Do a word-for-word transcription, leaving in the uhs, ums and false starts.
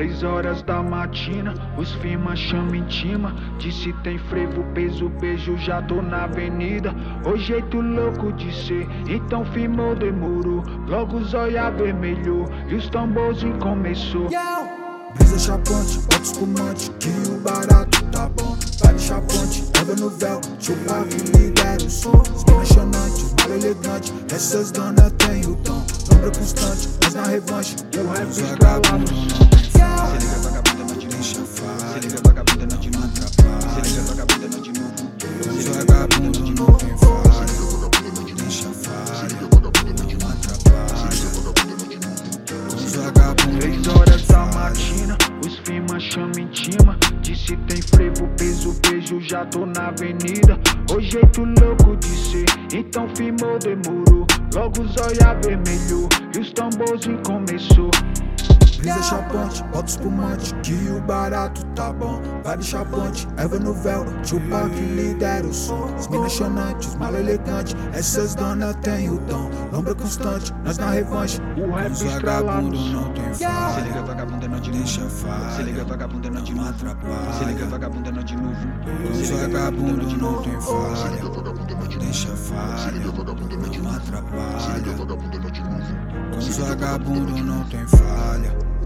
Três horas da matina, os firma chama intima. Disse tem frevo, peso, beijo, já tô na avenida. O jeito louco de ser, então firmou, demorou. Logo os olha vermelhou e os tamborzinhos começou. Brisa chapante, bota espumante, que o barato tá bom. Vale chapante, leva no véu, chupa que lidera o som. Impressionante, mal elegante, essas donas tem o tom. Lombra constante, mas na revanche, o rap estrala no som. Se liga vagabunda, não de novo. Se liga vagabunda, não de novo. Se liga vagabunda, não de novo. os vagabundos não tem falha. Deixa falha, não atrapalha. Os vagabundos Três horas da matina, os firma chama intima. Disse tem frevo, peso, beijo, já tô na avenida. O jeito louco de ser, então firmou, demorou. Logo os olha vermelhou e os tamborzinhos começou. brisa chapante, bota espumante, que o barato tá bom. Vale chapante, erva no véu, chupa que lidera o som. Os minachanantes, os mal elegantes, essas donas tem o dom. Lombra constante, nós na revanche, o rap os estrala no vagabundos som. não tem Se falha. liga vagabunda, não de Deixa novo. falha, Se liga vagabunda, não de não novo. atrapalha. Se liga vagabunda, não de novo. os Se liga vagabunda, não vagabundos de não novo. tem falha. Deixa falha, não atrapalha. os vagabundos não tem falha.